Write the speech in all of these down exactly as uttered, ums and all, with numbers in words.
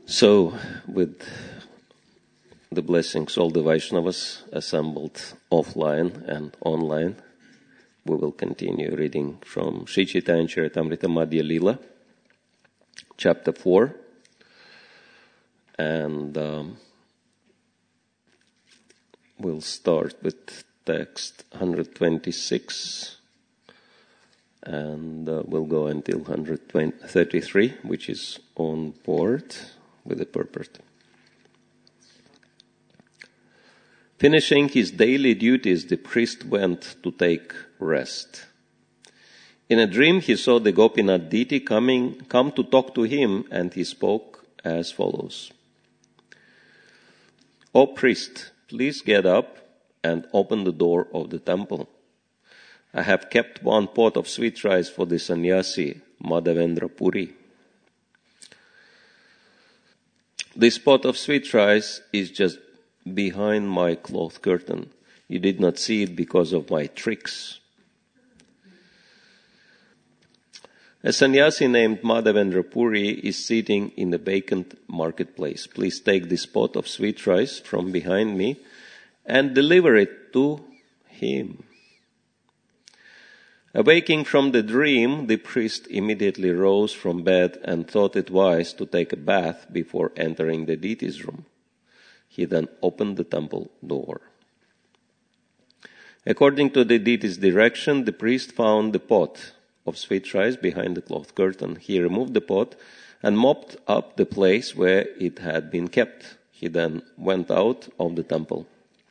So, with the blessings, all the Vaishnavas assembled offline and online, we will continue reading from Sri Chaitanya Charitamrita Madhya Lila, chapter four, and um, we'll start with text one hundred twenty-six, and uh, we'll go until one hundred thirty-three, which is on board with the purport. Finishing his daily duties, the priest went to take rest. In a dream, he saw the Gopinath deity coming, come to talk to him, and he spoke as follows. "O priest, please get up and open the door of the temple. I have kept one pot of sweet rice for the sannyasi, Madhavendra Puri. This pot of sweet rice is just behind my cloth curtain. You did not see it because of my tricks. A sannyasi named Madhavendra Puri is sitting in the vacant marketplace. Please take this pot of sweet rice from behind me and deliver it to him." Awaking from the dream, the priest immediately rose from bed and thought it wise to take a bath before entering the deity's room. He then opened the temple door. According to the deity's direction, the priest found the pot of sweet rice behind the cloth curtain. He removed the pot and mopped up the place where it had been kept. He then went out of the temple.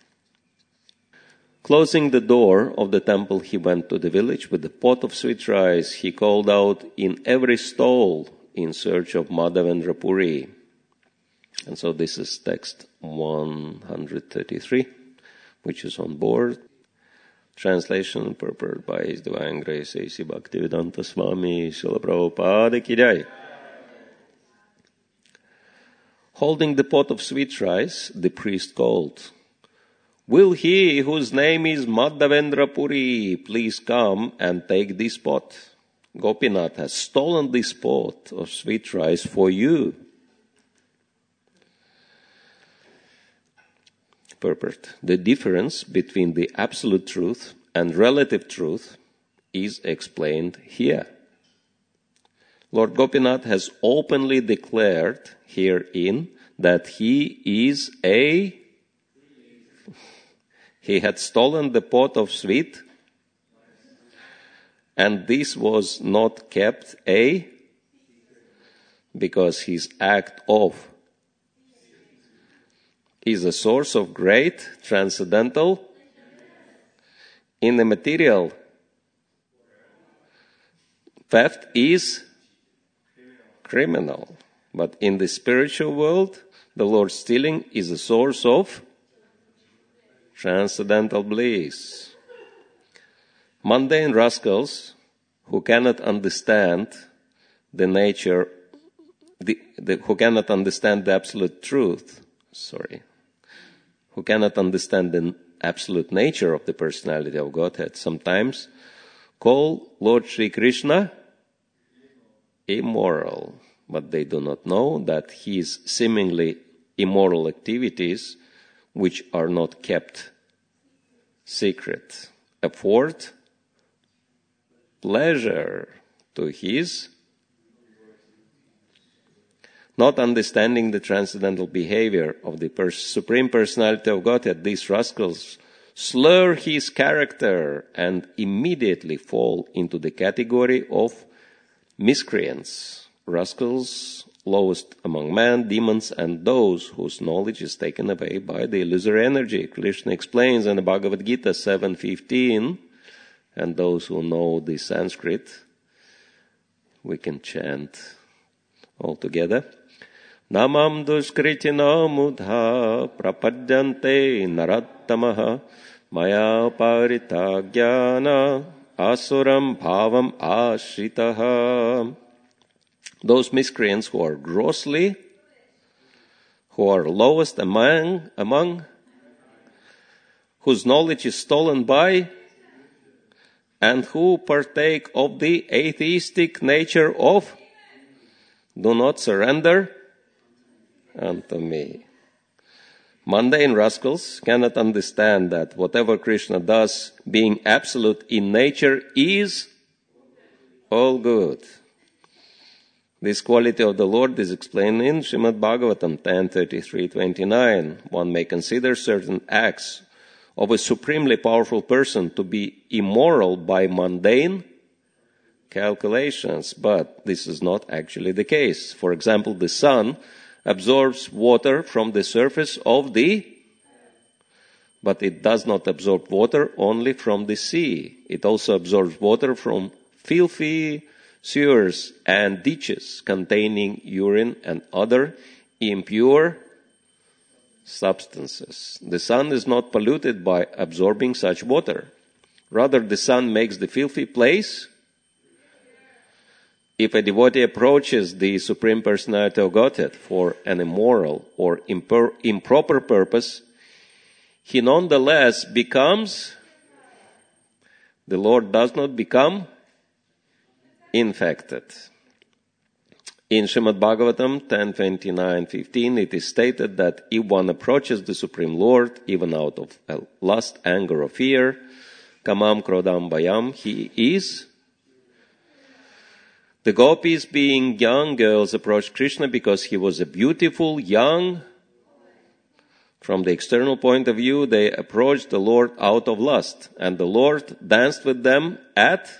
Closing the door of the temple, he went to the village with the pot of sweet rice. He called out in every stall in search of Madhavendra Puri. And so this is text one hundred thirty-three, which is on board. Translation prepared by His Divine Grace A C Bhaktivedanta Swami Srila Prabhupada Ki Jai. Holding the pot of sweet rice, the priest called, "Will he whose name is Madhavendra Puri please come and take this pot? Gopinath has stolen this pot of sweet rice for you." Purport. The difference between the absolute truth and relative truth is explained here. Lord Gopinath has openly declared herein that he is a He had stolen the pot of sweet, and this was not kept a because his act of is a source of great transcendental in the material. Theft is criminal, but in the spiritual world, the Lord stealing is a source of transcendental bliss. Mundane rascals who cannot understand the nature, the, the, who cannot understand the absolute truth, sorry, who cannot understand the absolute nature of the personality of Godhead, sometimes call Lord Sri Krishna immoral, but they do not know that his seemingly immoral activities, which are not kept secret, afford pleasure to his. Not understanding the transcendental behavior of the pers- Supreme Personality of Godhead, these rascals slur his character and immediately fall into the category of miscreants, rascals, lowest among men, demons, and those whose knowledge is taken away by the illusory energy. Krishna explains in the Bhagavad Gita seven fifteen, and those who know the Sanskrit, we can chant all together. Namam duskritina mudha prapadyante narattamaha maya parita jnana asuram bhavam ashritaha. Those miscreants who are grossly, who are lowest among, among, whose knowledge is stolen by, and who partake of the atheistic nature of, do not surrender unto me. Mundane rascals cannot understand that whatever Krishna does, being absolute in nature, is all good. This quality of the Lord is explained in Srimad Bhagavatam ten thirty-three twenty-nine. One may consider certain acts of a supremely powerful person to be immoral by mundane calculations, but this is not actually the case. For example, the sun absorbs water from the surface of the, but it does not absorb water only from the sea. It also absorbs water from filthy sewers and ditches containing urine and other impure substances. The sun is not polluted by absorbing such water. Rather, the sun makes the filthy place. If a devotee approaches the Supreme Personality of Godhead for an immoral or impor- improper purpose, he nonetheless becomes, the Lord does not become infected. In Srimad Bhagavatam ten twenty-nine fifteen, it is stated that if one approaches the Supreme Lord, even out of lust, anger, or fear, kamam krodam bayam, he is. The gopis, being young girls, approached Krishna because he was a beautiful young. From the external point of view, they approached the Lord out of lust, and the Lord danced with them at.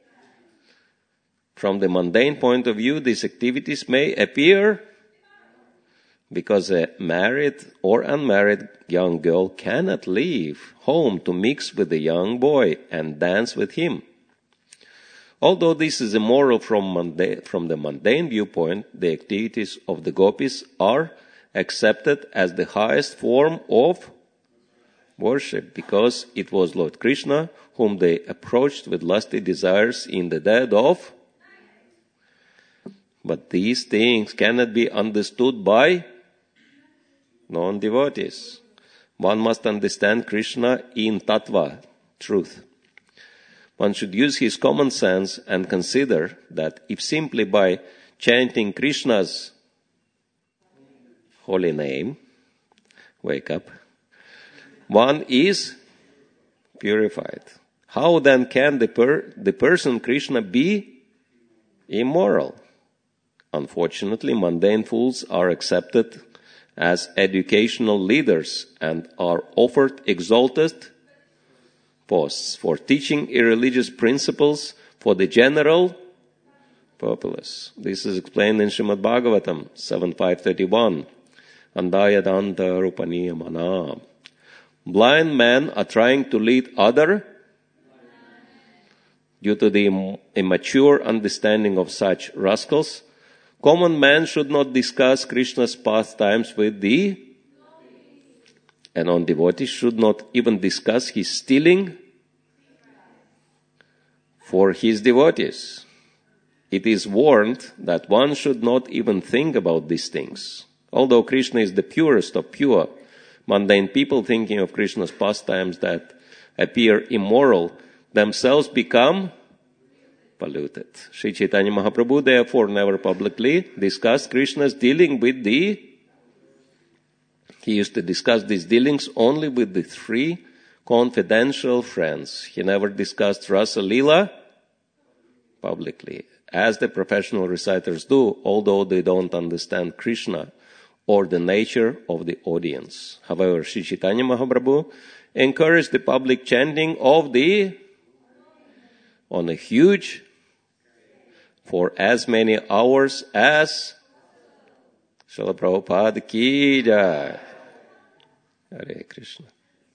From the mundane point of view, these activities may appear because a married or unmarried young girl cannot leave home to mix with a young boy and dance with him. Although this is immoral from, mundane, from the mundane viewpoint, the activities of the gopis are accepted as the highest form of worship, because it was Lord Krishna whom they approached with lusty desires in the dead of. But these things cannot be understood by non-devotees. One must understand Krishna in tattva, truth. One should use his common sense and consider that if simply by chanting Krishna's holy name, wake up, one is purified, how then can the, per, the person Krishna be immoral? Unfortunately, mundane fools are accepted as educational leaders and are offered exalted posts for teaching irreligious principles for the general populace. This is explained in Srimad Bhagavatam seven five thirty-one. Andayadanta rupaniyamana. Blind men are trying to lead other due to the immature understanding of such rascals. Common man should not discuss Krishna's pastimes with the, and non-devotees should not even discuss his stealing for his devotees. It is warned that one should not even think about these things. Although Krishna is the purest of pure, mundane people thinking of Krishna's pastimes that appear immoral themselves become polluted. Sri Chaitanya Mahaprabhu therefore never publicly discussed Krishna's dealing with the, he used to discuss these dealings only with the three confidential friends. He never discussed Rasa Leela publicly, as the professional reciters do, although they don't understand Krishna or the nature of the audience. However, Sri Chaitanya Mahaprabhu encouraged the public chanting of the, on a huge, for as many hours as Srila Prabhupada ki jai. Hare Krishna.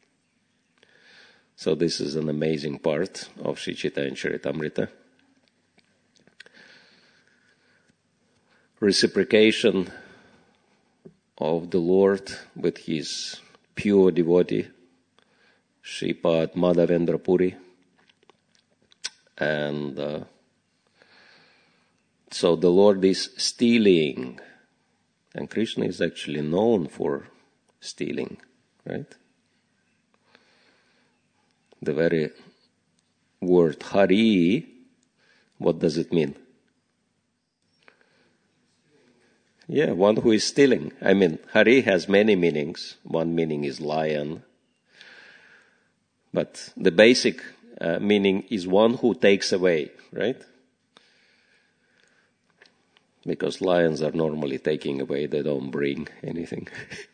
So this is an amazing part of Sri Chaitanya Charitamrita. Reciprocation of the Lord with his pure devotee, Shripad Madhavendra Puri. And uh, so the Lord is stealing. And Krishna is actually known for stealing, right? The very word Hari, what does it mean? Yeah, one who is stealing. I mean, Hari has many meanings. One meaning is lion. But the basic uh, meaning is one who takes away, right? Because lions are normally taking away, they don't bring anything.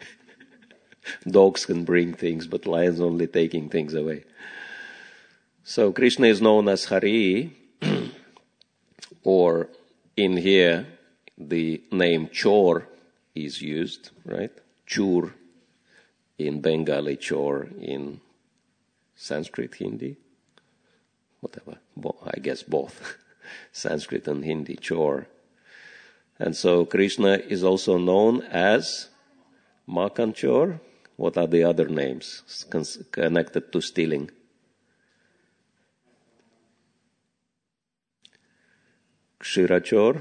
Dogs can bring things, but lions only taking things away. So Krishna is known as Hari, or in here the name Chor is used, right? Chur in Bengali, Chor in Sanskrit, Hindi, whatever, I guess both, Sanskrit and Hindi, Chor. And so Krishna is also known as Makan Chor. What are the other names connected to stealing? Kshirachor.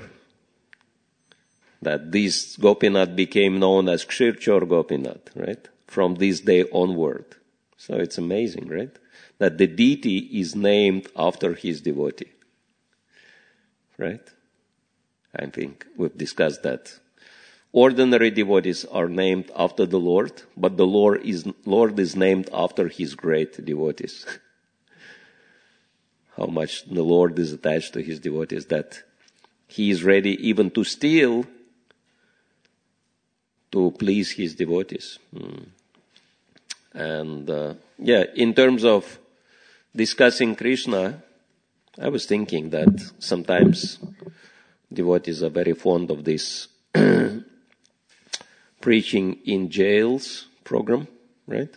That this Gopinath became known as Kshirchor Gopinath, right? From this day onward. So it's amazing, right? That the deity is named after his devotee. Right? I think we've discussed that. Ordinary devotees are named after the Lord, but the Lord is, Lord is named after his great devotees. How much the Lord is attached to his devotees, that he is ready even to steal to please his devotees. Hmm. And uh, yeah, in terms of discussing Krishna, I was thinking that sometimes devotees are very fond of this preaching in jails program, right?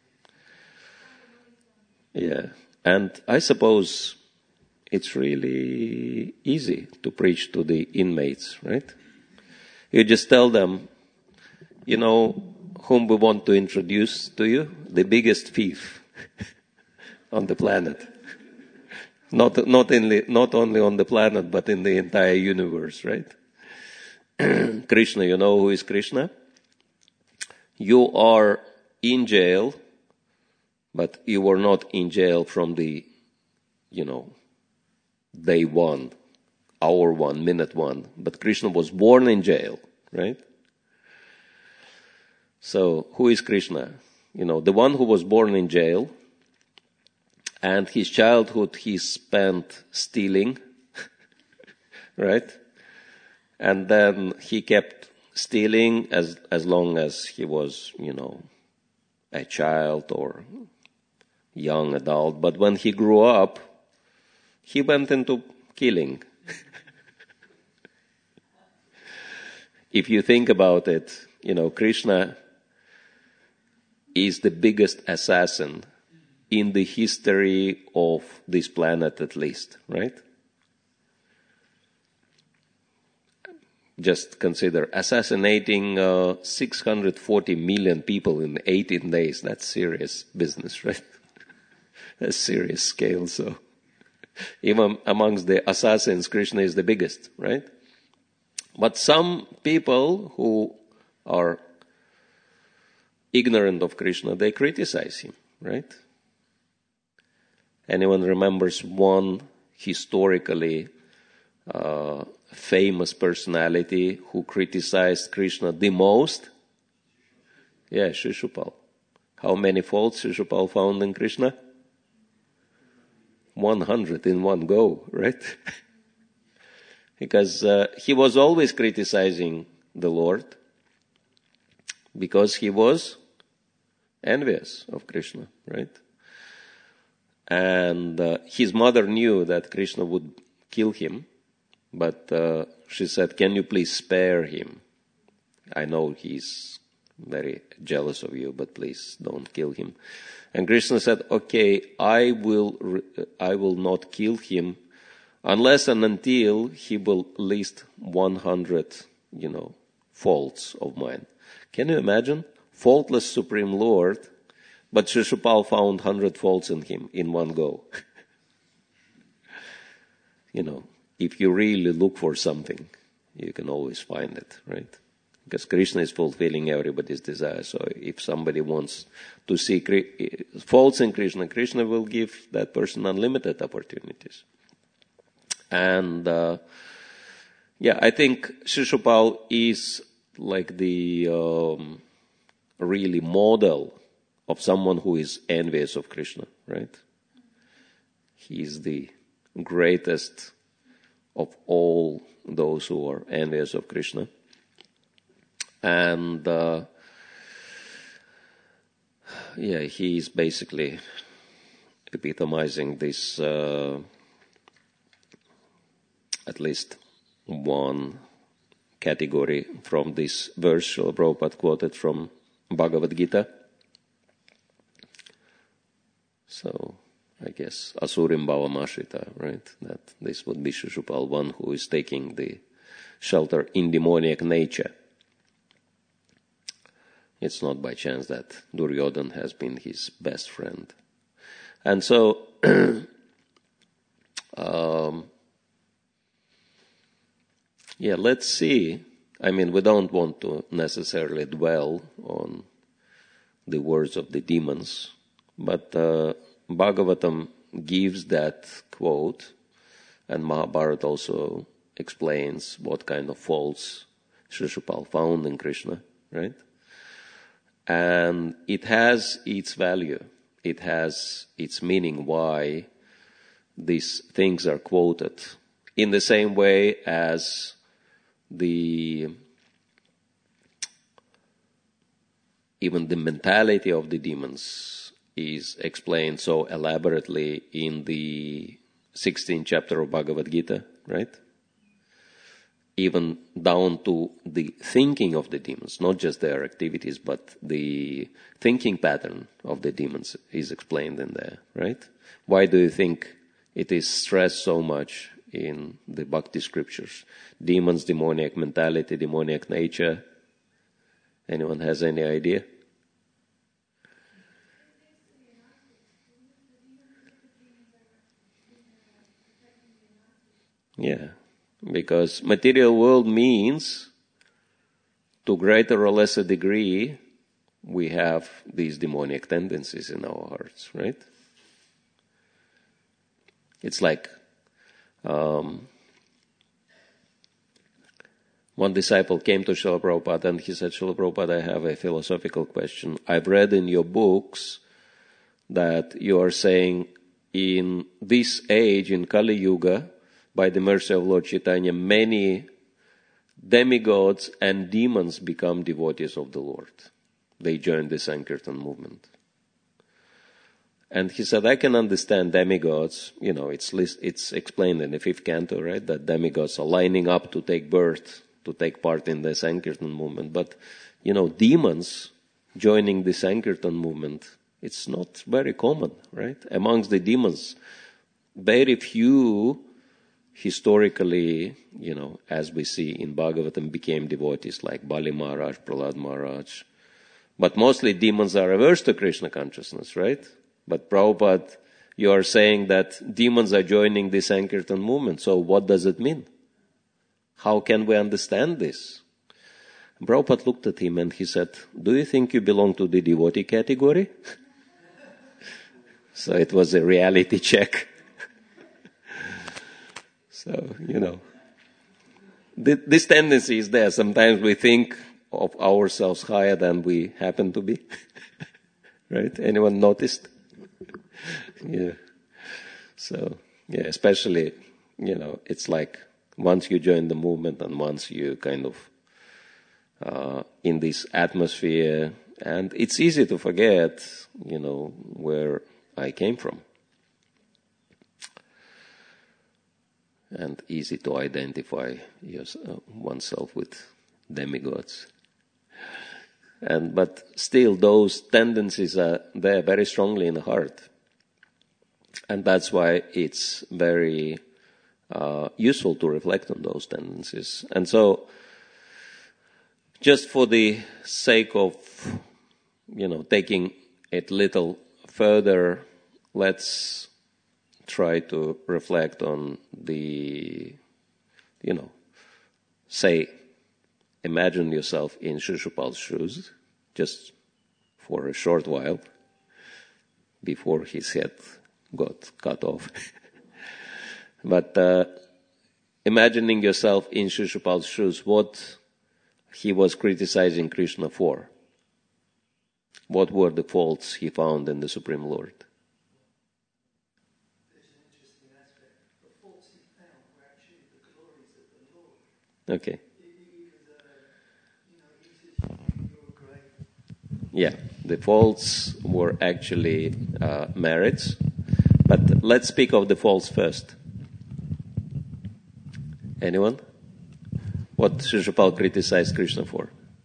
Yeah. And I suppose it's really easy to preach to the inmates, right? You just tell them, you know, whom we want to introduce to you, the biggest thief on the planet. Not, not, in the, not only on the planet, but in the entire universe, right? Krishna, you know who is Krishna? You are in jail, but you were not in jail from the, you know, day one, hour one, minute one. But Krishna was born in jail, right? So, who is Krishna? You know, the one who was born in jail, and his childhood he spent stealing, right? And then he kept stealing as as long as he was, you know, a child or young adult. But when he grew up, he went into killing. If you think about it, you know, Krishna is the biggest assassin in the history of this planet, at least, right? Just consider assassinating uh, six hundred forty million people in eighteen days. That's serious business, right? That's serious scale. So even amongst the assassins, Krishna is the biggest, right? But some people who are ignorant of Krishna, they criticize him, right? Anyone remembers one historically uh, famous personality who criticized Krishna the most? Yeah, Shishupal. How many faults Shishupal found in Krishna? one hundred in one go, right? Because uh, he was always criticizing the Lord because he was envious of Krishna, right? And uh, his mother knew that Krishna would kill him, but uh, she said, can you please spare him? I know he's very jealous of you, but please don't kill him. And Krishna said, okay, I will, I will not kill him unless and until he will list one hundred, you know, faults of mine. Can you imagine? Faultless Supreme Lord, but Shishupal found one hundred faults in him in one go. You know, if you really look for something, you can always find it, right? Because Krishna is fulfilling everybody's desire. So if somebody wants to see faults in Krishna, Krishna will give that person unlimited opportunities. And uh, yeah, I think Shishupal is like the um, really model of someone who is envious of Krishna, right? He is the greatest of all those who are envious of Krishna. And uh, yeah, he is basically epitomizing this, uh, at least one category from this verse Srila Prabhupada quoted from Bhagavad Gita. So, I guess, Asurim Bhavamashita, right? That this would be Shishupal, one who is taking the shelter in demoniac nature. It's not by chance that Duryodhana has been his best friend. And so, um, yeah, let's see. I mean, we don't want to necessarily dwell on the words of the demons, but uh, Bhagavatam gives that quote, and Mahabharata also explains what kind of faults Shishupal found in Krishna, right? And it has its value. It has its meaning why these things are quoted. In the same way as the even the mentality of the demons is explained so elaborately in the sixteenth chapter of Bhagavad Gita, right? Even down to the thinking of the demons, not just their activities, but the thinking pattern of the demons is explained in there, right? Why do you think it is stressed so much in the Bhakti scriptures? Demons, demoniac mentality, demoniac nature. Anyone has any idea? Yeah, because material world means, to greater or lesser degree, we have these demoniac tendencies in our hearts, right? It's like um, one disciple came to Srila Prabhupada and he said, Srila Prabhupada, I have a philosophical question. I've read in your books that you are saying in this age, in Kali Yuga, by the mercy of Lord Chaitanya, many demigods and demons become devotees of the Lord. They join the Sankirtan movement. And he said, I can understand demigods, you know, it's list, it's explained in the fifth canto, right, that demigods are lining up to take birth, to take part in the Sankirtan movement. But, you know, demons joining the Sankirtan movement, it's not very common, right? Amongst the demons, very few historically, you know, as we see in Bhagavatam, became devotees like Bali Maharaj, Prahlad Maharaj. But mostly demons are averse to Krishna consciousness, right? But Prabhupada, you are saying that demons are joining the Sankirtan movement. So what does it mean? How can we understand this? And Prabhupada looked at him and he said, do you think you belong to the devotee category? So it was a reality check. So, you know, th- this tendency is there. Sometimes we think of ourselves higher than we happen to be. Right? Anyone noticed? Yeah. So, yeah, especially, you know, it's like once you join the movement and once you kind of uh, in this atmosphere, and it's easy to forget, you know, where I came from. And easy to identify yourself, oneself with demigods. And but still, those tendencies are there very strongly in the heart, and that's why it's very uh, useful to reflect on those tendencies. And so, just for the sake of, you know, taking it little further, let's try to reflect on the, you know, say, imagine yourself in Shishupal's shoes, just for a short while, before his head got cut off. But uh, imagining yourself in Shishupal's shoes, what he was criticizing Krishna for. What were the faults he found in the Supreme Lord? There's an interesting aspect. The faults he found were actually the glories of the Lord. Okay. He was, uh, you know, he says, you're great. Yeah, the faults were actually uh, merits. But let's speak of the faults first. Anyone? What Shishupal criticized Krishna for?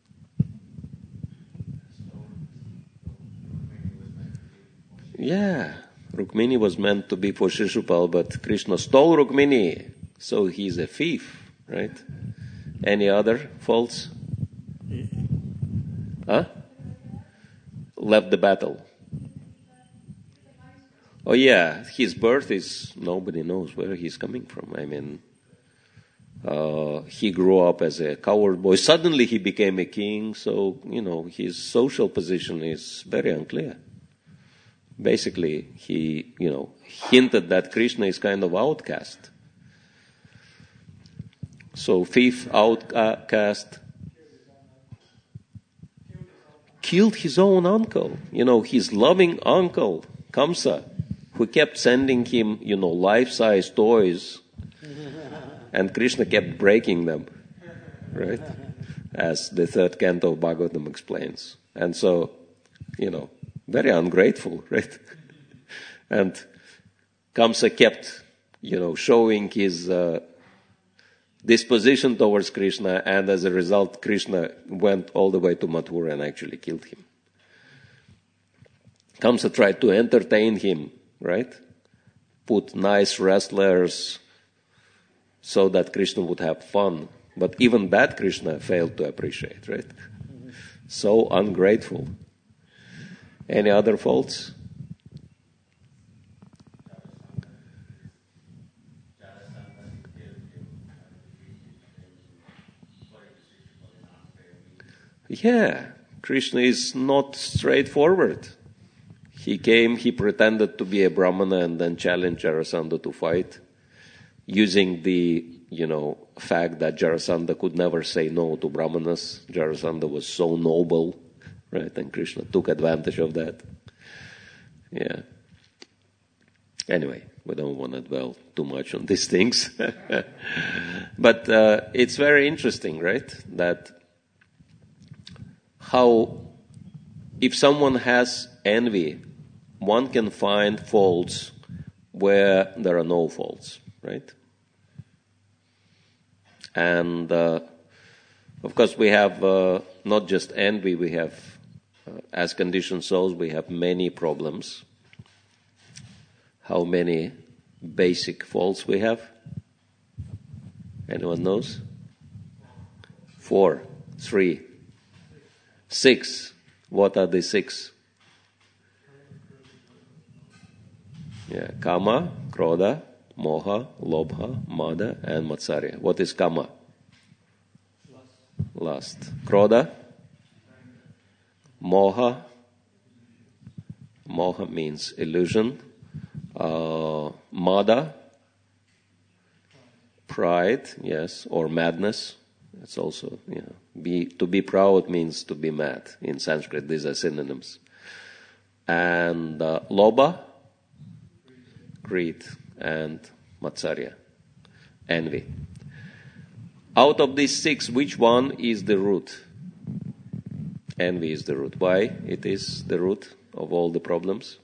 Yeah, Rukmini was meant to be for Shishupal, but Krishna stole Rukmini, so he's a thief, right? Any other faults? Huh? Left the battle. Oh yeah, his birth is, nobody knows where he's coming from. I mean, uh, he grew up as a coward boy. Suddenly he became a king, so, you know, his social position is very unclear. Basically, he, you know, hinted that Krishna is kind of outcast. So, thief, outcast, killed his own uncle, you know, his loving uncle, Kamsa, who kept sending him, you know, life-size toys, and Krishna kept breaking them, right? As the third canto of Bhagavatam explains. And so, you know, very ungrateful, right? And Kamsa kept, you know, showing his uh, disposition towards Krishna, and as a result, Krishna went all the way to Mathura and actually killed him. Kamsa tried to entertain him, right? Put nice wrestlers so that Krishna would have fun. But even that Krishna failed to appreciate, right? So ungrateful. Any other faults? Yeah, Krishna is not straightforward. He came, he pretended to be a Brahmana and then challenged Jarasandha to fight, using the, you know, fact that Jarasandha could never say no to Brahmanas. Jarasandha was so noble, right? And Krishna took advantage of that. Yeah. Anyway, we don't want to dwell too much on these things. But uh, it's very interesting, right? That how, if someone has envy, one can find faults where there are no faults, right? And uh, of course, we have uh, not just envy, we have, uh, as conditioned souls, we have many problems. How many basic faults we have? Anyone knows? Four, three, six. What are the six? Yeah, Kama, Krodha, Moha, Lobha, Mada, and Matsarya. What is Kama? Lust. Krodha? Moha. Moha means illusion. Uh, Mada? Pride, yes, or madness. It's also, you know, be, to be proud means to be mad. In Sanskrit, these are synonyms. And uh, Lobha? Greed, and Matsarya, envy. Out of these six, which one is the root? Envy is the root. Why it is the root of all the problems?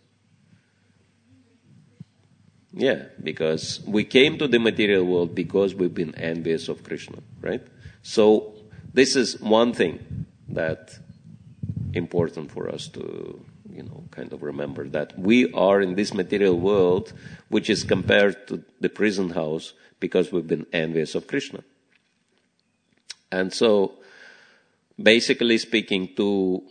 Yeah, because we came to the material world because we've been envious of Krishna, right? So this is one thing that important for us to, you know, kind of remember, that we are in this material world, which is compared to the prison house, because we've been envious of Krishna. And so, basically speaking, to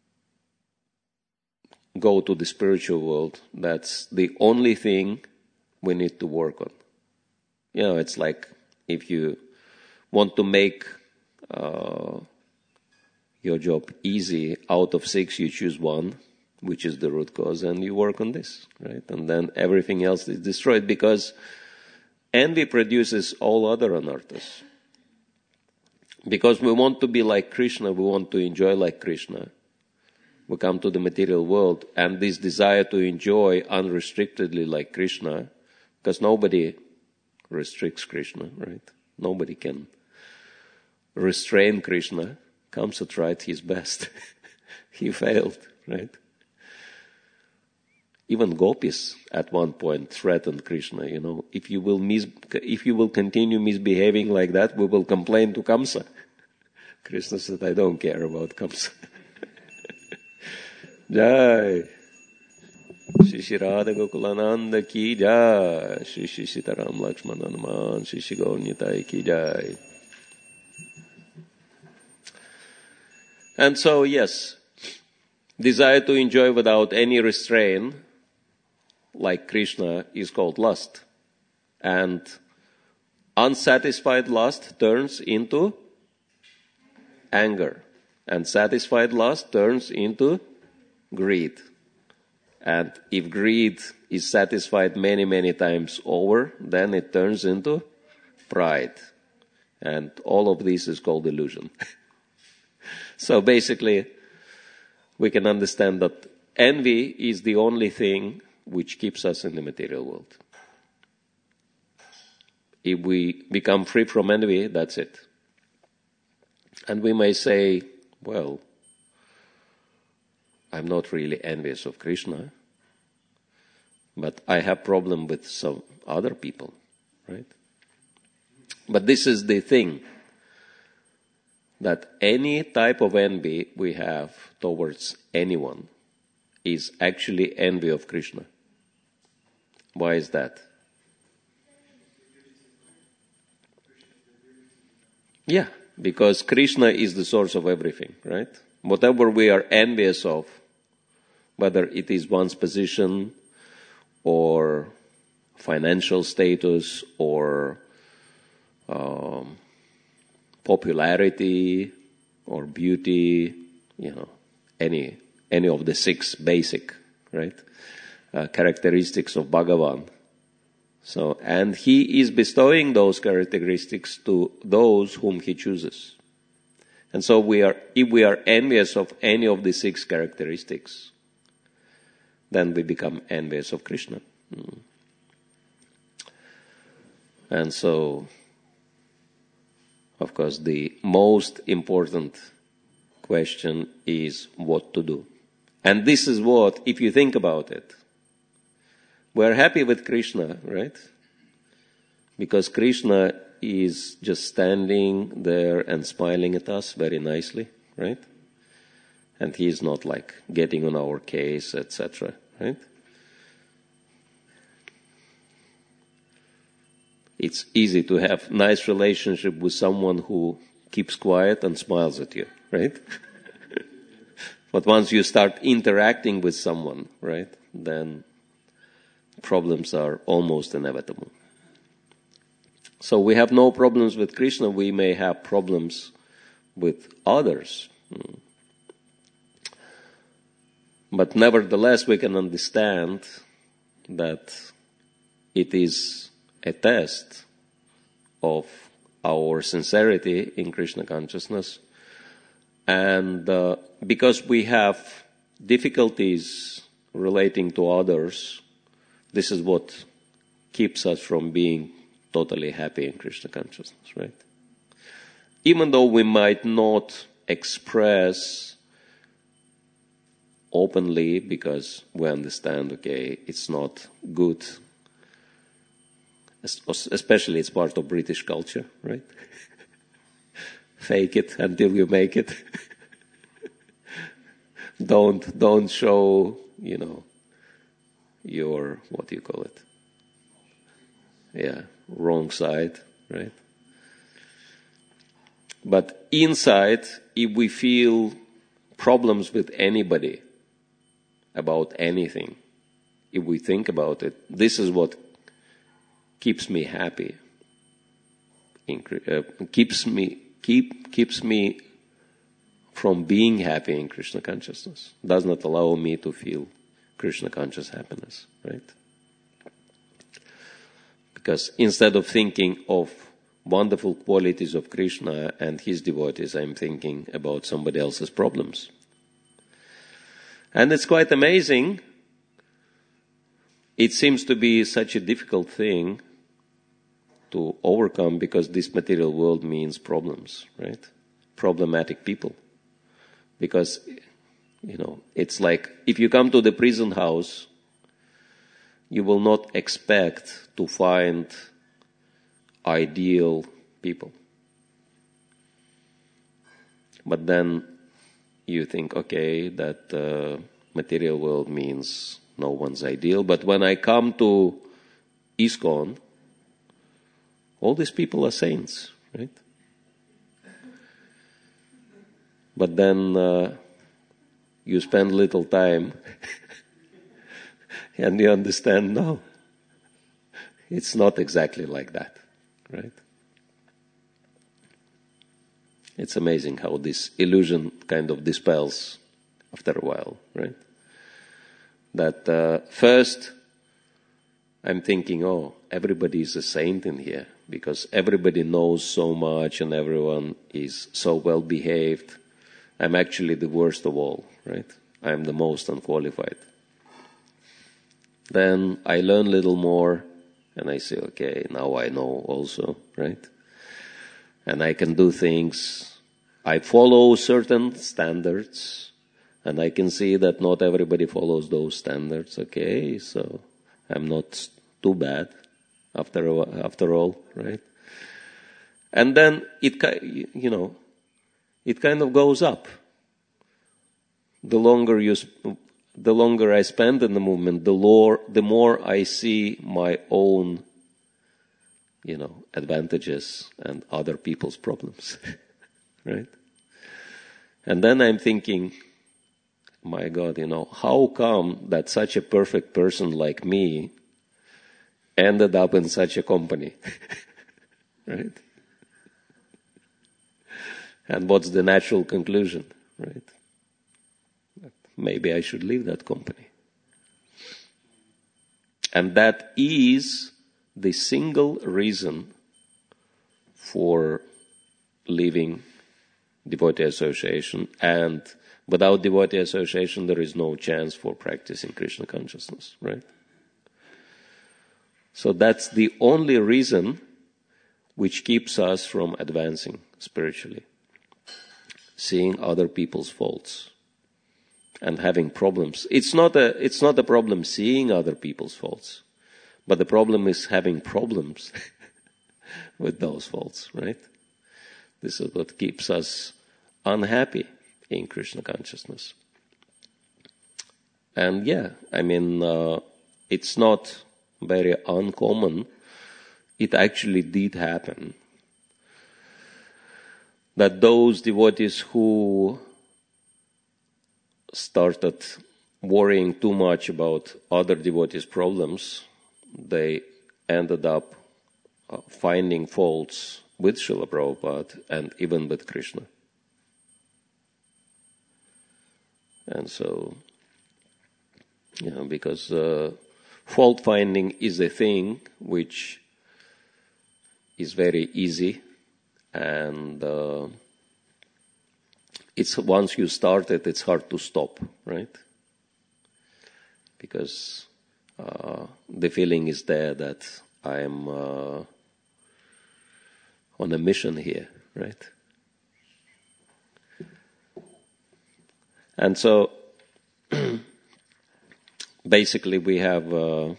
go to the spiritual world, that's the only thing we need to work on. You know, it's like if you want to make uh, your job easy, out of six you choose one, which is the root cause, and you work on this, right? And then everything else is destroyed, because envy produces all other anarthas. Because we want to be like Krishna, we want to enjoy like Krishna. We come to the material world, and this desire to enjoy unrestrictedly like Krishna, because nobody restricts Krishna, right? Nobody can restrain Krishna. Kamsa tried his best. He failed, right? Even gopis at one point threatened Krishna, you know, if you will mis- if you will continue misbehaving like that, we will complain to Kamsa. Krishna said, I don't care about Kamsa. Jai. Shri Shri Radha Gokulananda ki jai. Shri Shri Sitaram Lakshmana Hanuman. Shri Shri Gaur Nitai ki jai. And so, yes, desire to enjoy without any restraint, like Krishna, is called lust. And unsatisfied lust turns into anger. And satisfied lust turns into greed. And if greed is satisfied many, many times over, then it turns into pride. And all of this is called illusion. So basically, we can understand that envy is the only thing which keeps us in the material world. If we become free from envy, that's it. And we may say, well, I'm not really envious of Krishna, but I have problem with some other people, right? But this is the thing, that any type of envy we have towards anyone is actually envy of Krishna. Why is that? Yeah, because Krishna is the source of everything, right? Whatever we are envious of, whether it is one's position or financial status or um, popularity or beauty, you know, any any of the six basic, right, uh, characteristics of Bhagavan. So, and he is bestowing those characteristics to those whom he chooses. And so we are, if we are envious of any of the six characteristics, then we become envious of Krishna. Mm. And so, of course, the most important question is what to do. And this is what, if you think about it, we're happy with Krishna, right? Because Krishna is just standing there and smiling at us very nicely, right? And he is not like getting on our case, et cetera, right? It's easy to have nice relationship with someone who keeps quiet and smiles at you, right? But once you start interacting with someone, right, then problems are almost inevitable. So we have no problems with Krishna. We may have problems with others. But nevertheless, we can understand that it is a test of our sincerity in Krishna consciousness. And uh, because we have difficulties relating to others, this is what keeps us from being totally happy in Krishna consciousness, right? Even though we might not express openly because we understand, okay, it's not good, especially it's part of British culture, right? Fake it until you make it. don't don't show, you know, your, what do you call it? Yeah, wrong side, right? But inside, if we feel problems with anybody about anything, if we think about it, this is what keeps me happy. Uh, keeps me keep keeps me from being happy in Krishna consciousness. Does not allow me to feel Krishna conscious happiness, right? Because instead of thinking of wonderful qualities of Krishna and his devotees, I'm thinking about somebody else's problems. And it's quite amazing. It seems to be such a difficult thing to overcome because this material world means problems, right? Problematic people. Because, you know, it's like if you come to the prison house, you will not expect to find ideal people. But then you think, okay, that uh, material world means no one's ideal. But when I come to ISKCON, all these people are saints, right? But then uh, you spend little time and you understand, no, it's not exactly like that, right? It's amazing how this illusion kind of dispels after a while, right? That uh, first I'm thinking, oh, everybody is a saint in here because everybody knows so much and everyone is so well behaved. I'm actually the worst of all, right? I'm the most unqualified. Then I learn a little more and I say, okay, now I know also, right? And I can do things. I follow certain standards and I can see that not everybody follows those standards, okay? So I'm not too bad after after all, right? And then it, you know, it kind of goes up. The longer you, the longer I spend in the movement, the more, the more I see my own, you know, advantages and other people's problems, right? And then I'm thinking, my God, you know, how come that such a perfect person like me ended up in such a company, right? And what's the natural conclusion, right? Maybe I should leave that company. And that is the single reason for leaving devotee association. And without devotee association, there is no chance for practicing Krishna consciousness, right? So that's the only reason which keeps us from advancing spiritually. Seeing other people's faults and having problems. It's not a, it's not a problem seeing other people's faults, but the problem is having problems with those faults, right? This is what keeps us unhappy in Krishna consciousness. And yeah, I mean, uh, it's not very uncommon. It actually did happen that those devotees who started worrying too much about other devotees' problems, they ended up uh, finding faults with Srila Prabhupada and even with Krishna. And so, you know, because uh, fault finding is a thing which is very easy, and uh, it's once you start it, it's hard to stop, right? Because uh, the feeling is there that I am uh, on a mission here, right? And so, basically, we have uh,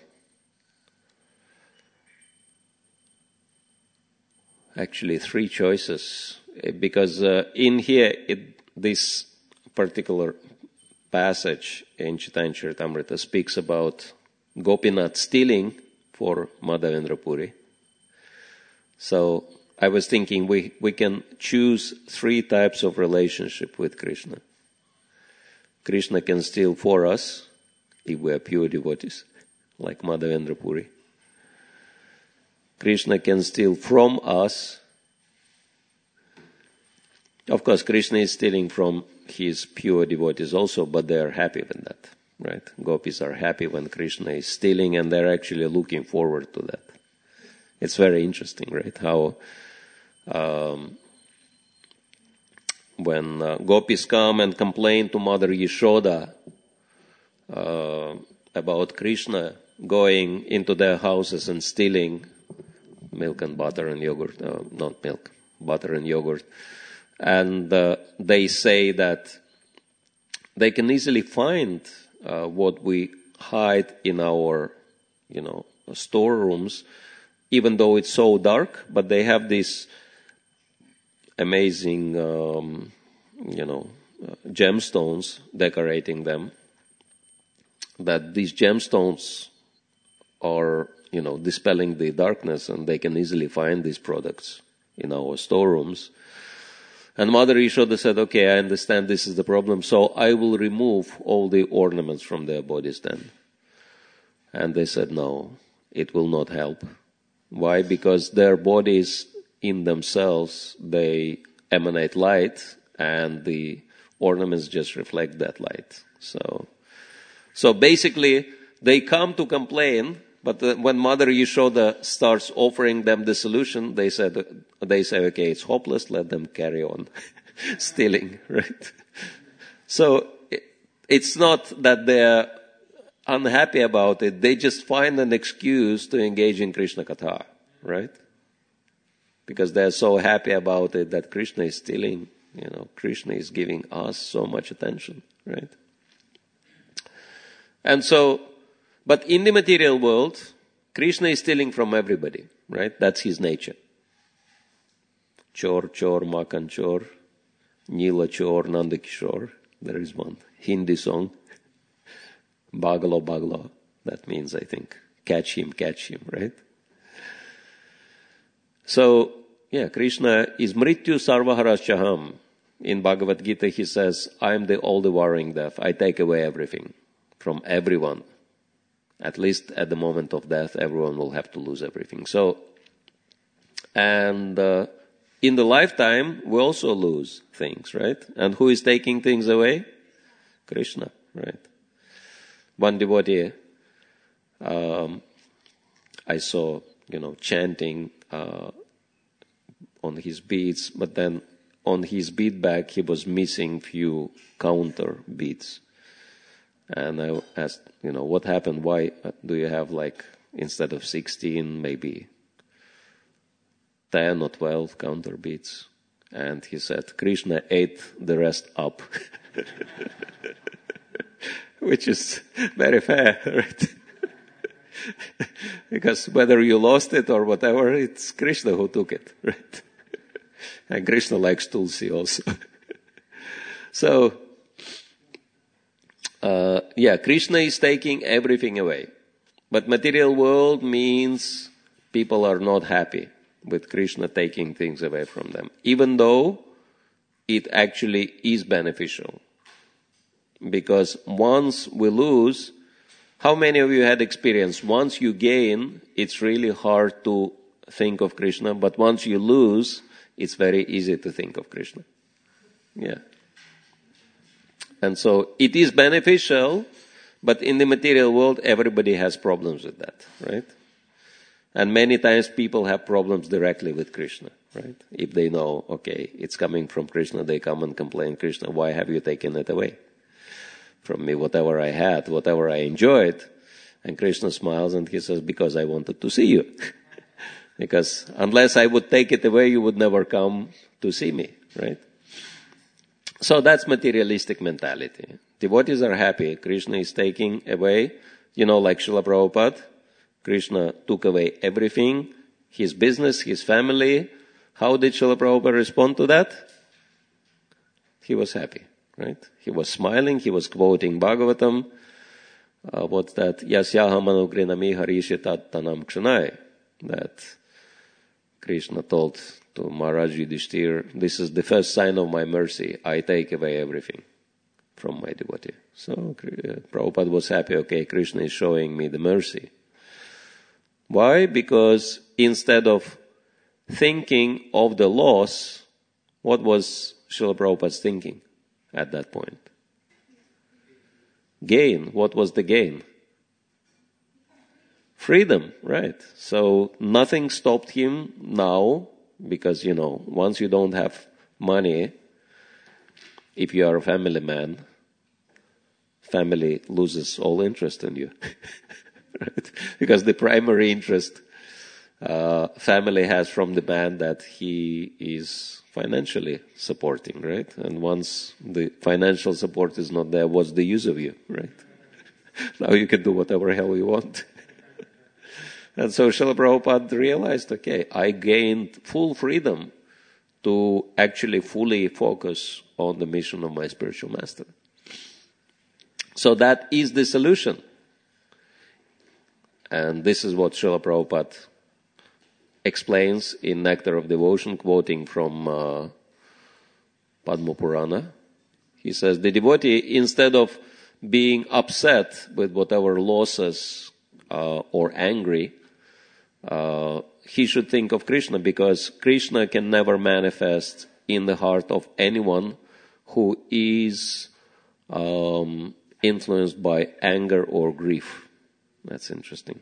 actually three choices, because uh, in here, it, this particular passage in Chaitanya Charitamrita speaks about Gopinath stealing for Madhavendra Puri. So I was thinking we, we can choose three types of relationship with Krishna. Krishna can steal for us if we are pure devotees, like Madhavendra Puri. Krishna can steal from us. Of course, Krishna is stealing from his pure devotees also, but they are happy with that, right? Gopis are happy when Krishna is stealing, and they're actually looking forward to that. It's very interesting, right? How um, when uh, gopis come and complain to Mother Yashoda uh, about Krishna going into their houses and stealing milk and butter and yogurt, uh, not milk, butter and yogurt, and uh, they say that they can easily find uh, what we hide in our, you know, storerooms, even though it's so dark, but they have these amazing, um, you know, uh, gemstones decorating them, that these gemstones are, you know, dispelling the darkness, and they can easily find these products in our storerooms. And Mother Yashoda said, okay, I understand this is the problem, so I will remove all the ornaments from their bodies then. And they said, no, it will not help. Why? Because their bodies in themselves, they emanate light, and the ornaments just reflect that light. So, so basically, they come to complain, but the, when Mother Yashoda starts offering them the solution, they said, they say, okay, it's hopeless, let them carry on stealing, right? So it, it's not that they're unhappy about it, they just find an excuse to engage in Krishna Katha, right? Because they're so happy about it that Krishna is stealing, you know, Krishna is giving us so much attention, right? And so, but in the material world, Krishna is stealing from everybody, right? That's his nature. Chor, chor, makan chor, Nila chor, Nanda Kishore. There is one Hindi song. Bagalo, bagalo. That means, I think, catch him, catch him, right? So, yeah, Krishna is Mrityu Sarvaharashaham. In Bhagavad Gita, he says, I am the all-devouring death. I take away everything from everyone. At least at the moment of death, everyone will have to lose everything. So, and uh, in the lifetime, we also lose things, right? And who is taking things away? Krishna, right? One devotee, um, I saw, you know, chanting uh, on his beads, but then on his bead bag, he was missing few counter beads. And I asked, you know, what happened? Why do you have, like, instead of sixteen, maybe ten or twelve counter beads? And he said, Krishna ate the rest up. Which is very fair, right? Because whether you lost it or whatever, it's Krishna who took it, right? And Krishna likes Tulsi also. So, uh, yeah, Krishna is taking everything away. But material world means people are not happy with Krishna taking things away from them, even though it actually is beneficial. Because once we lose, how many of you had experience? Once you gain, it's really hard to think of Krishna, but once you lose, it's very easy to think of Krishna. Yeah. And so it is beneficial, but in the material world, everybody has problems with that, right? And many times people have problems directly with Krishna, right? If they know, okay, it's coming from Krishna, they come and complain, Krishna, why have you taken it away from me? Whatever I had, whatever I enjoyed. And Krishna smiles and he says, because I wanted to see you. Because unless I would take it away, you would never come to see me, right? So that's materialistic mentality. Devotees are happy. Krishna is taking away, you know, like Srila Prabhupada. Krishna took away everything, his business, his family. How did Srila Prabhupada respond to that? He was happy, right? He was smiling, he was quoting Bhagavatam. Uh, what's that? Yasyaha manugrinami harishitat tanam kshanai. That Krishna told to Maharaj Yudhishthir, this is the first sign of my mercy. I take away everything from my devotee. So uh, Prabhupada was happy, okay, Krishna is showing me the mercy. Why? Because instead of thinking of the loss, what was Srila Prabhupada's thinking at that point? Gain. What was the gain? Freedom, right. So nothing stopped him now, because, you know, once you don't have money, if you are a family man, family loses all interest in you. Right? Because the primary interest uh, family has from the man that he is financially supporting, right? And once the financial support is not there, what's the use of you, right? Now you can do whatever hell you want. And so Srila Prabhupada realized, okay, I gained full freedom to actually fully focus on the mission of my spiritual master. So that is the solution. And this is what Srila Prabhupada explains in Nectar of Devotion, quoting from uh, Padma Purana. He says, the devotee, instead of being upset with whatever losses uh, or angry, uh, he should think of Krishna, because Krishna can never manifest in the heart of anyone who is um, influenced by anger or grief. That's interesting.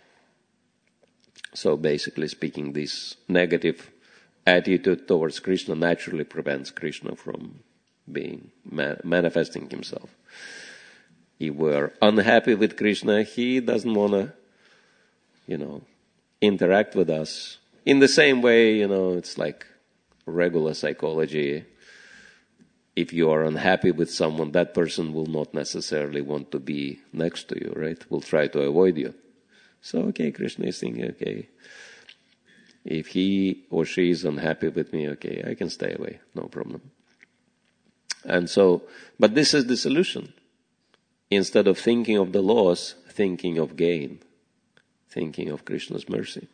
So basically speaking, this negative attitude towards Krishna naturally prevents Krishna from being ma- manifesting himself. If we're unhappy with Krishna, he doesn't want to, you know, interact with us. In the same way, you know, it's like regular psychology. If you are unhappy with someone, that person will not necessarily want to be next to you, right? Will try to avoid you. So, okay, Krishna is thinking, okay, if he or she is unhappy with me, okay, I can stay away, no problem. And so, but this is the solution. Instead of thinking of the loss, thinking of gain, thinking of Krishna's mercy.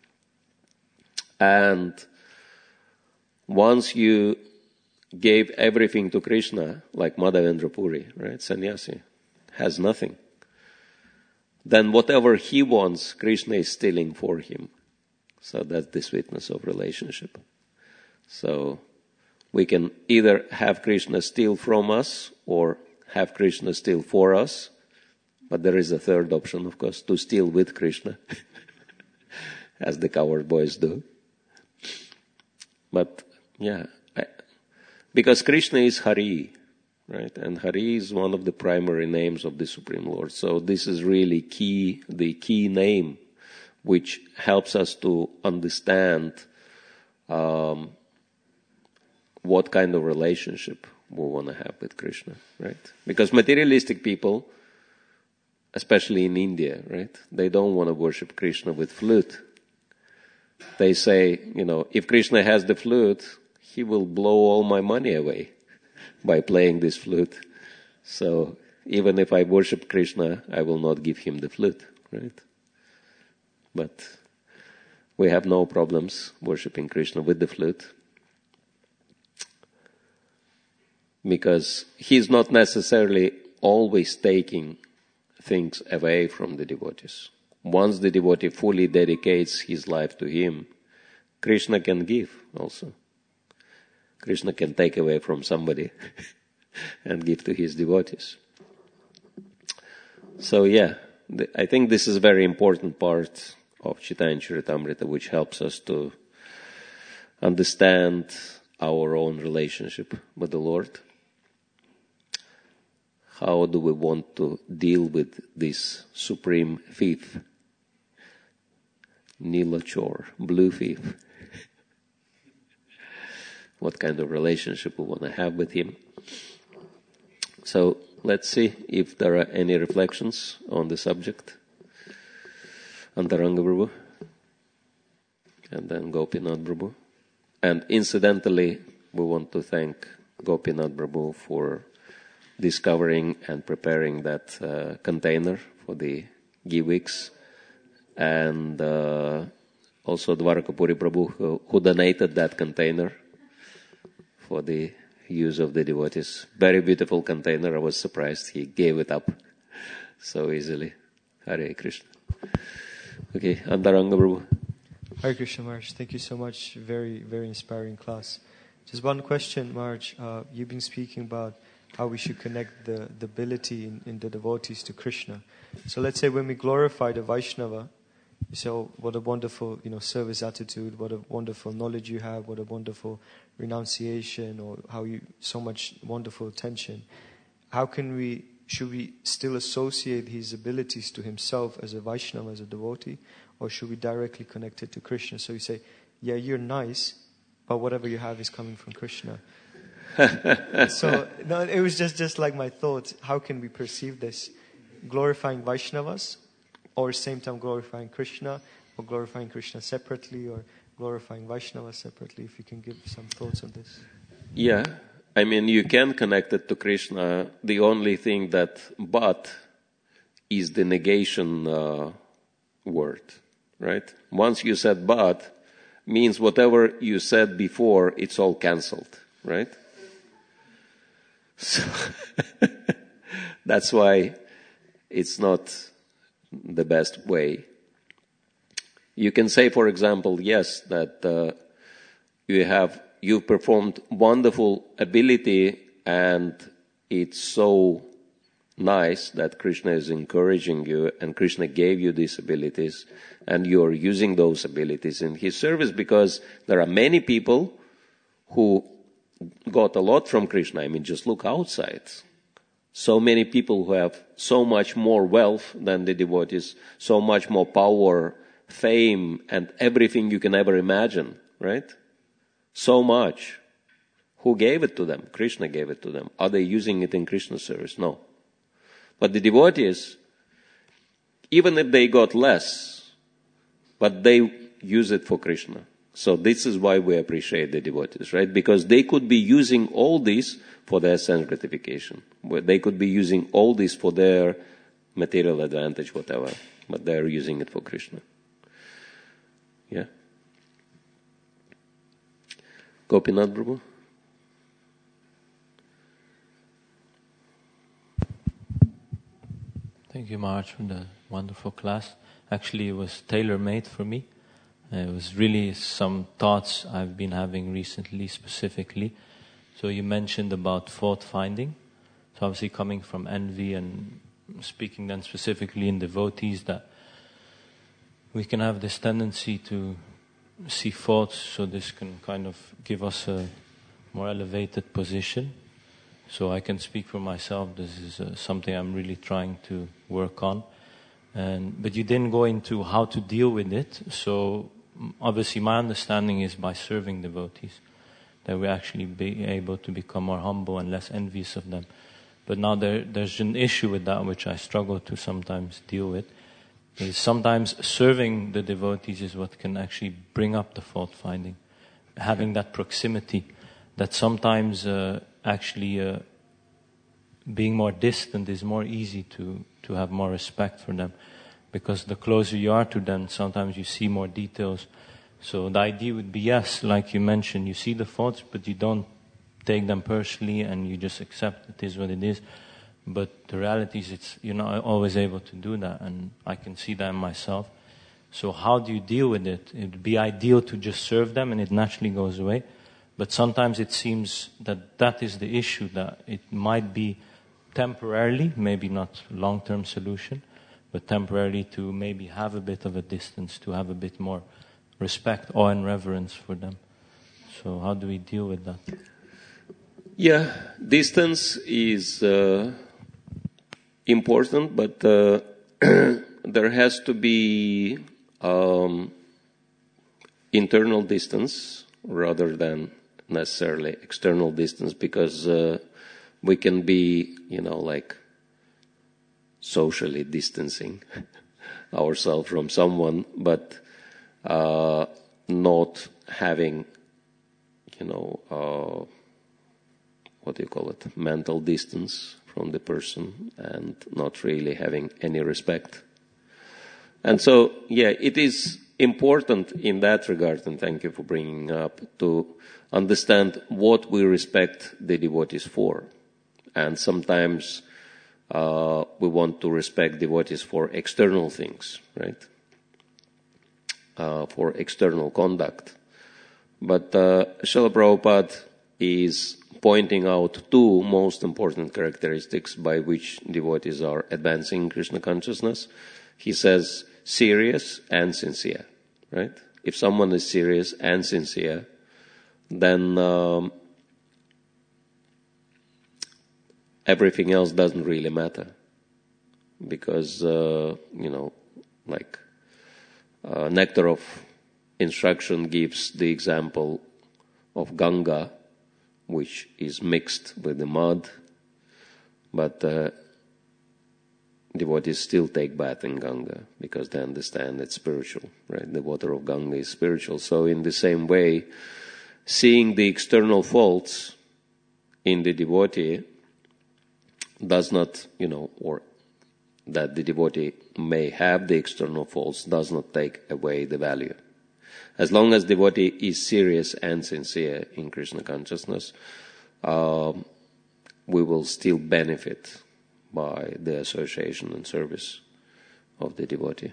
And once you gave everything to Krishna, like Madhavendra Puri, right, sannyasi, has nothing, then whatever he wants, Krishna is stealing for him. So that's the sweetness of relationship. So we can either have Krishna steal from us or have Krishna steal for us. But there is a third option, of course, to steal with Krishna, as the coward boys do. But, yeah, I, because Krishna is Hari, right? And Hari is one of the primary names of the Supreme Lord. So this is really key, the key name, which helps us to understand um, what kind of relationship we want to have with Krishna, right? Because materialistic people, especially in India, right, they don't want to worship Krishna with flute. They say, you know, if Krishna has the flute, he will blow all my money away by playing this flute. So even if I worship Krishna, I will not give him the flute, right? But we have no problems worshiping Krishna with the flute, because he's not necessarily always taking things away from the devotees. Once the devotee fully dedicates his life to him, Krishna can give also. Krishna can take away from somebody and give to his devotees. So yeah, th- I think this is a very important part of Chaitanya Charitamrita, which helps us to understand our own relationship with the Lord. How do we want to deal with this supreme thief, Nilachor, blue thief? What kind of relationship we want to have with him? So let's see if there are any reflections on the subject. Antaranga Prabhu, and then Gopinath Prabhu. And incidentally, we want to thank Gopinath Prabhu for discovering and preparing that uh, container for the Giviks, and uh, also Dwarakapuri Prabhu, who, who donated that container for the use of the devotees. Very beautiful container. I was surprised he gave it up so easily. Hare Krishna. Okay, Antaranga Prabhu. Hare Krishna, Maharaj. Thank you so much. Very, very inspiring class. Just one question, Maharaj. Uh, you've been speaking about how we should connect the, the ability in, in the devotees to Krishna. So let's say when we glorify the Vaishnava, you say, oh, what a wonderful, you know, service attitude, what a wonderful knowledge you have, what a wonderful renunciation, or how you, so much wonderful attention. How can we, should we still associate his abilities to himself as a Vaishnava, as a devotee, or should we directly connect it to Krishna? So you say, yeah, you're nice, but whatever you have is coming from Krishna. So no, it was just, just like my thoughts. How can we perceive this? Glorifying Vaishnavas, or same time glorifying Krishna, or glorifying Krishna separately, or glorifying Vaishnavas separately? If you can give some thoughts on this. Yeah, I mean, you can connect it to Krishna. The only thing that but is the negation uh, word, right? Once you said but, means whatever you said before, it's all cancelled, right? So that's why it's not the best way. You can say, for example, yes, that uh, you have you performed wonderful ability, and it's so nice that Krishna is encouraging you, and Krishna gave you these abilities, and you are using those abilities in his service, because there are many people who got a lot from Krishna. I mean, just look outside. So many people who have so much more wealth than the devotees, so much more power, fame, and everything you can ever imagine, right? So much. Who gave it to them? Krishna gave it to them. Are they using it in Krishna's service? No. But the devotees, even if they got less, but they use it for Krishna. So this is why we appreciate the devotees, right? Because they could be using all this for their sense gratification. They could be using all this for their material advantage, whatever. But they're using it for Krishna. Yeah? Gopinath Prabhu? Thank you, Maharaj, for the wonderful class. Actually, it was tailor-made for me. It was really some thoughts I've been having recently, specifically. So you mentioned about fault finding. So obviously coming from envy and speaking then specifically in devotees, that we can have this tendency to see faults, so this can kind of give us a more elevated position. So I can speak for myself. This is uh, something I'm really trying to work on. And but you didn't go into how to deal with it. So obviously my understanding is by serving devotees that we actually be able to become more humble and less envious of them. But now there, there's an issue with that which I struggle to sometimes deal with. Is sometimes serving the devotees is what can actually bring up the fault finding. Having that proximity, that sometimes uh, actually uh, being more distant is more easy to, to have more respect for them. Because the closer you are to them, sometimes you see more details. So the idea would be, yes, like you mentioned, you see the faults, but you don't take them personally and you just accept it is what it is. But the reality is it's, you're not always able to do that, and I can see that in myself. So how do you deal with it? It would be ideal to just serve them and it naturally goes away. But sometimes it seems that that is the issue, that it might be temporarily, maybe not long-term solution, but temporarily to maybe have a bit of a distance, to have a bit more respect, awe and reverence for them. So how do we deal with that? Yeah, distance is uh, important, but uh, there has to be um, internal distance rather than necessarily external distance, because uh, we can be, you know, like socially distancing ourselves from someone, but uh, not having, you know, uh, what do you call it, mental distance from the person, and not really having any respect. And so, yeah, it is important in that regard, and thank you for bringing up, to understand what we respect the devotees for. And sometimes uh, we want to respect devotees for external things, right? Uh, for external conduct. But uh, Srila Prabhupada is pointing out two most important characteristics by which devotees are advancing Krishna consciousness. He says, serious and sincere, right? If someone is serious and sincere, then um, everything else doesn't really matter. Because, uh, you know, like uh, Nectar of Instruction gives the example of Ganga, which is mixed with the mud, but uh, devotees still take bath in Ganga because they understand it's spiritual, right? The water of Ganga is spiritual. So in the same way, seeing the external faults in the devotee does not, you know, or that the devotee may have the external faults does not take away the value. As long as devotee is serious and sincere in Krishna consciousness, uh, we will still benefit by the association and service of the devotee.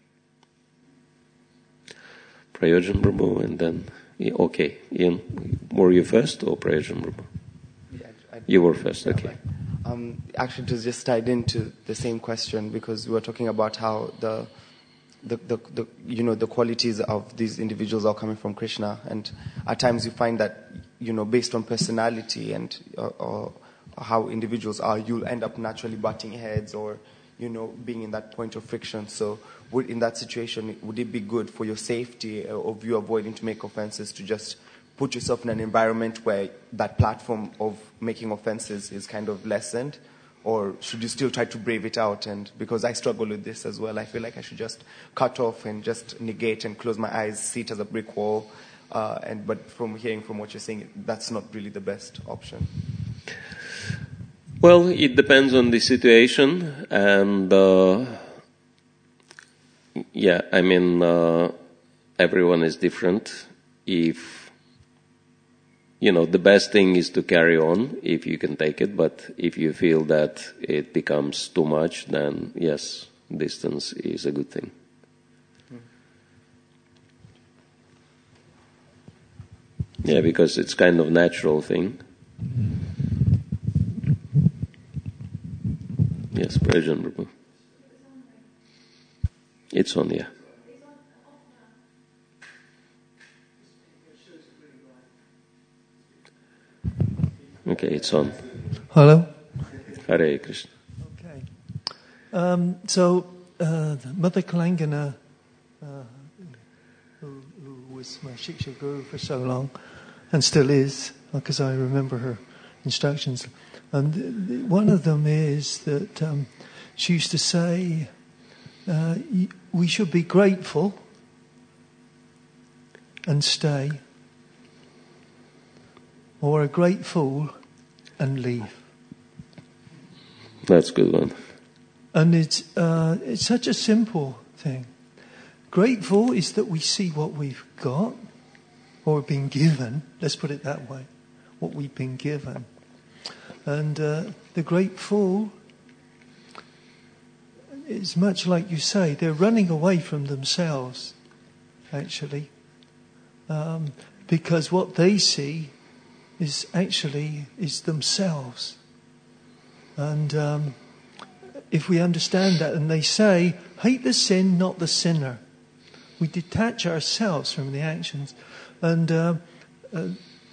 Prayojan Prabhu, and then, okay, Ian, were you first or Prayojan Prabhu? Yeah, I, you were first, okay. Um, actually, it was just tied into the same question because we were talking about how the, the, the, the, you know, the qualities of these individuals are coming from Krishna, and at times you find that, you know, based on personality and uh, or how individuals are, you'll end up naturally butting heads or, you know, being in that point of friction. So, would, in that situation, would it be good for your safety of you avoiding to make offenses to just put yourself in an environment where that platform of making offenses is kind of lessened? Or should you still try to brave it out? And because I struggle with this as well, I feel like I should just cut off and just negate and close my eyes, see it as a brick wall. Uh, and but from hearing from what you're saying, that's not really the best option. Well, it depends on the situation, and uh, yeah, I mean, uh, everyone is different. If You know, the best thing is to carry on if you can take it, but if you feel that it becomes too much, then yes, distance is a good thing. Yeah, because it's kind of natural thing. Yes, Prayojan Prabhu. It's on, yeah. Okay, it's on. Hello? Hare Krishna. Okay. Um, so, uh, Mother Kalangana, uh, who, who was my Shiksha Guru for so long, and still is, because I remember her instructions. And the, the, one of them is that um, she used to say, uh, we should be grateful and stay, or a great fool and leave. That's a good one. And it's uh, it's such a simple thing. Grateful is that we see what we've got or been given. Let's put it that way. What we've been given. And uh, the great fool is much like you say. They're running away from themselves, actually. Um, because what they see is actually is themselves. And um, if we understand that, and they say, hate the sin, not the sinner. We detach ourselves from the actions. And uh, uh,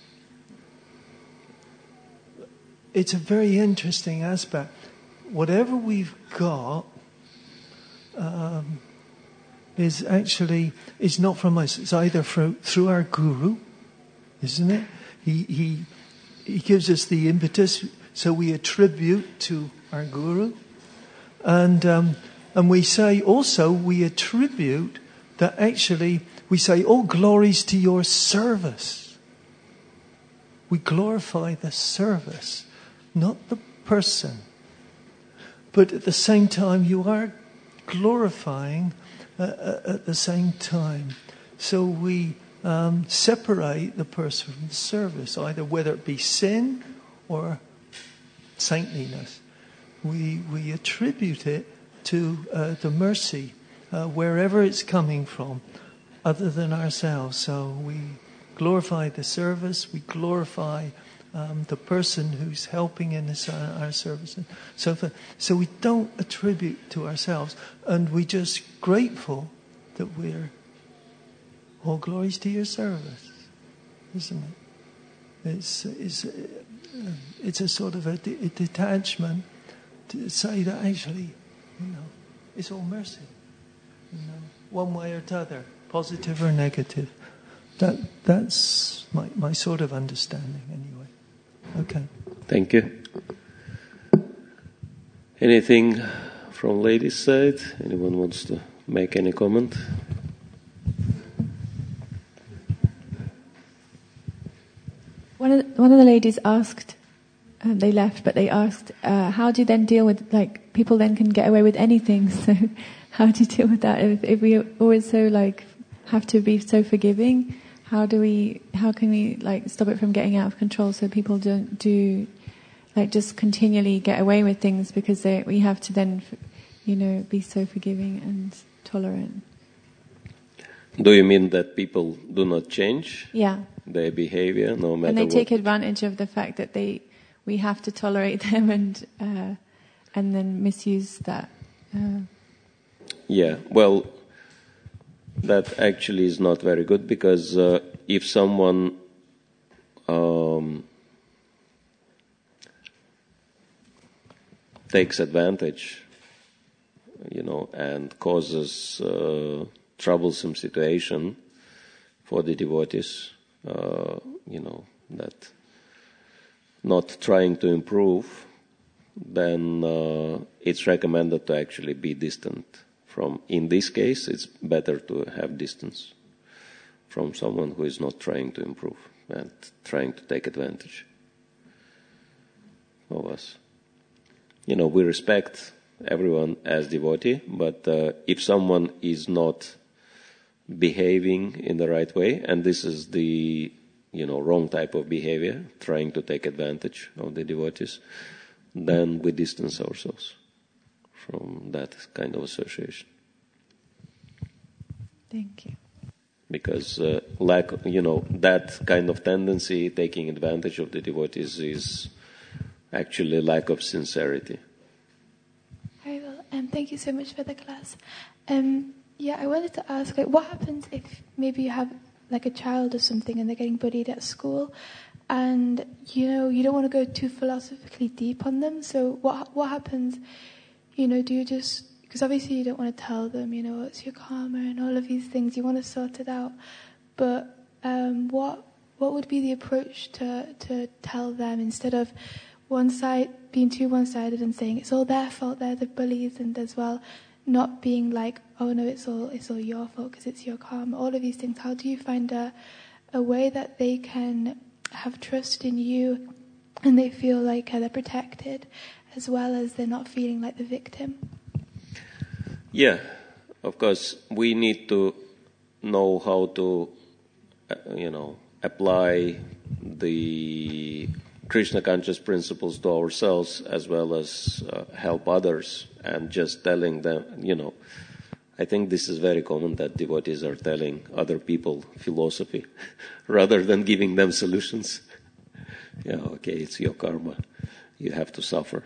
it's a very interesting aspect. Whatever we've got um, is actually, is not from us. It's either through, through our guru, isn't it? He, he, he gives us the impetus, so we attribute to our guru. And, um, and we say also, we attribute that actually, we say, all glories to your service. We glorify the service, not the person. But at the same time, you are glorifying uh, at the same time. So we um, separate the person from the service, either whether it be sin or saintliness. We we attribute it to uh, the mercy, uh, wherever it's coming from, other than ourselves. So we glorify the service, we glorify um, the person who's helping in this, uh, our service and so forth. So we don't attribute to ourselves, and we're just grateful that we're all glories to your service, isn't it? It's it's it's a sort of a, de- a detachment to say that actually, you know, it's all mercy, you know, one way or the other, positive or negative. That that's my, my sort of understanding anyway. Okay. Thank you. Anything from ladies' side? Anyone wants to make any comment? One of the, one of the ladies asked, uh, they left, but they asked, uh, how do you then deal with, like, people then can get away with anything, so how do you deal with that? If, if we always so, like, have to be so forgiving, how do we, how can we, like, stop it from getting out of control so people don't do, like, just continually get away with things because they, we have to then, you know, be so forgiving and tolerant? Do you mean that people do not change? Yeah. Their behavior, no matter and they what? take advantage of the fact that they, we have to tolerate them and, uh, and then misuse that. Uh. Yeah, well, that actually is not very good because uh, if someone um, takes advantage, you know, and causes uh, troublesome situation for the devotees, uh, you know, that not trying to improve, then uh, it's recommended to actually be distant from. In this case, it's better to have distance from someone who is not trying to improve and trying to take advantage of us. You know, we respect everyone as devotee, but uh, if someone is not behaving in the right way, and this is the, you know, wrong type of behavior, trying to take advantage of the devotees, then we distance ourselves from that kind of association. Thank you. Because uh, lack, you know, that kind of tendency, taking advantage of the devotees, is actually lack of sincerity. Very well. Um, thank you so much for the class. Um, yeah, I wanted to ask, like, what happens if maybe you have like a child or something and they're getting bullied at school, and you know you don't want to go too philosophically deep on them. So what what happens? You know, do you just, because obviously you don't want to tell them, you know, what's your karma and all of these things. You want to sort it out, but um, what what would be the approach to to tell them instead of one side being too one-sided and saying it's all their fault, they're the bullies, and as well not being like, oh no, it's all it's all your fault because it's your karma. All of these things. How do you find a a way that they can have trust in you and they feel like uh, they're protected, as well as they're not feeling like the victim? Yeah, of course, we need to know how to, uh, you know, apply the Krishna conscious principles to ourselves as well as uh, help others, and just telling them, you know, I think this is very common that devotees are telling other people philosophy rather than giving them solutions. Yeah, okay, it's your karma. You have to suffer.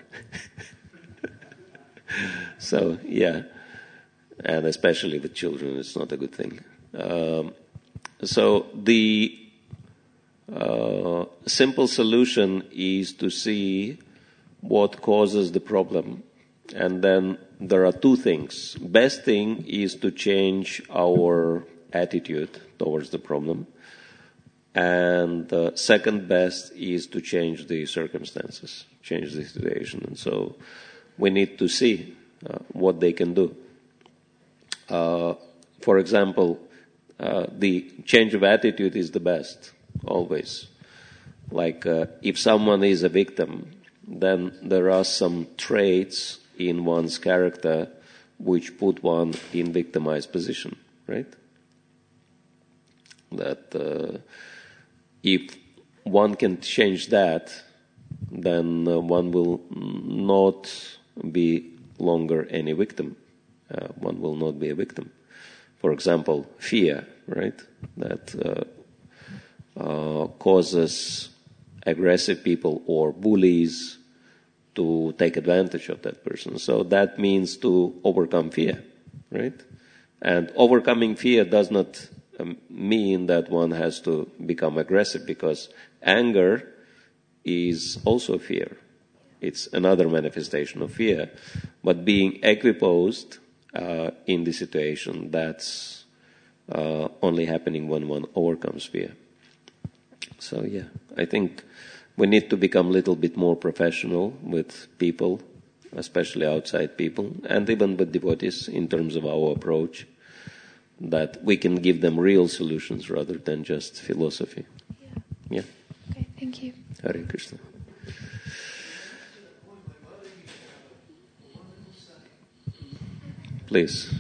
So, yeah, and especially with children, it's not a good thing. Um, so the uh, simple solution is to see what causes the problem. And then there are two things. Best thing is to change our attitude towards the problem. And uh, second best is to change the circumstances, change the situation. And so we need to see uh, what they can do. Uh, for example, uh, the change of attitude is the best, always. Like uh, if someone is a victim, then there are some traits in one's character which put one in victimized position, right? That uh, if one can change that, then uh, one will not be longer any victim. Uh, one will not be a victim. For example, fear, right? That uh, uh, causes aggressive people or bullies to take advantage of that person. So that means to overcome fear, right? And overcoming fear does not um, mean that one has to become aggressive, because anger is also fear. It's another manifestation of fear. But being equiposed uh, in the situation, that's uh, only happening when one overcomes fear. So yeah, I think we need to become a little bit more professional with people, especially outside people, and even with devotees in terms of our approach, that we can give them real solutions rather than just philosophy. Yeah. Yeah. Okay, thank you. Hare Krishna. Please.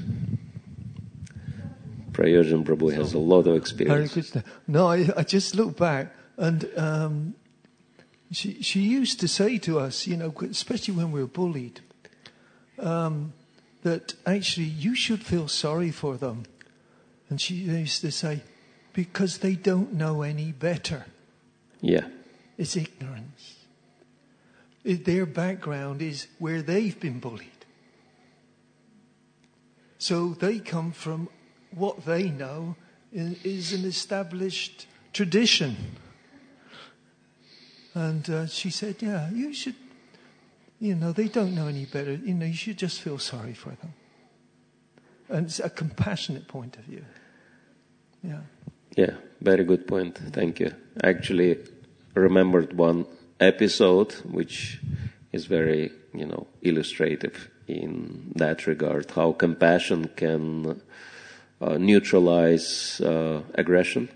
Prayojan Prabhu has a lot of Hare experience. Krishna. No, I, I just look back, and um, she she used to say to us, you know, especially when we were bullied, um, that actually you should feel sorry for them. And she used to say, because they don't know any better. Yeah. It's ignorance. It, their background is where they've been bullied. So they come from what they know is an established tradition. And uh, she said, yeah, you should, you know, they don't know any better. You know, you should just feel sorry for them. And it's a compassionate point of view. Yeah. Yeah, very good point. Thank you. I actually remembered one episode which is very, you know, illustrative in that regard, how compassion can uh, neutralize uh, aggression.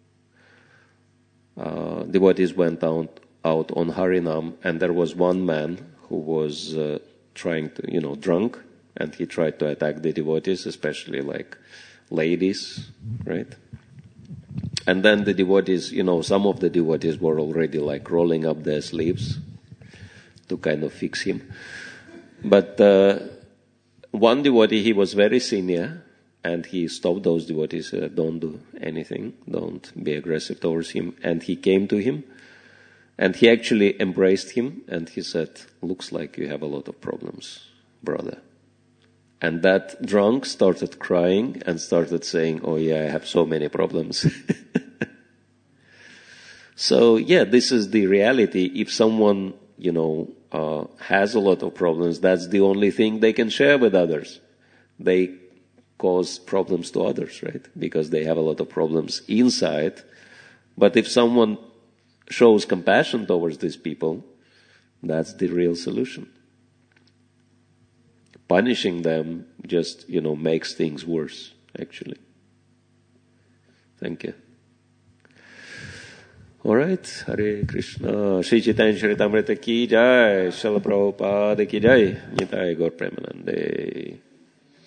Uh, devotees went out, out on Harinam, and there was one man who was uh, trying to, you know, drunk, and he tried to attack the devotees, especially like ladies, right? And then the devotees, you know, some of the devotees were already like rolling up their sleeves to kind of fix him. But uh, one devotee, he was very senior, and he stopped those devotees, uh, don't do anything, don't be aggressive towards him. And he came to him, and he actually embraced him, and he said, looks like you have a lot of problems, brother. And that drunk started crying and started saying, oh yeah, I have so many problems. So yeah, this is the reality. If someone, you know, uh, has a lot of problems, that's the only thing they can share with others. They cause problems to others, right? Because they have a lot of problems inside. But if someone shows compassion towards these people, that's the real solution. Punishing them just, you know, makes things worse, actually. Thank you. All right. Hare Krishna. Shri Chaitanya Charitamrita ki jai. Srila Prabhupada ki jai. Nitai Gaur Premanande.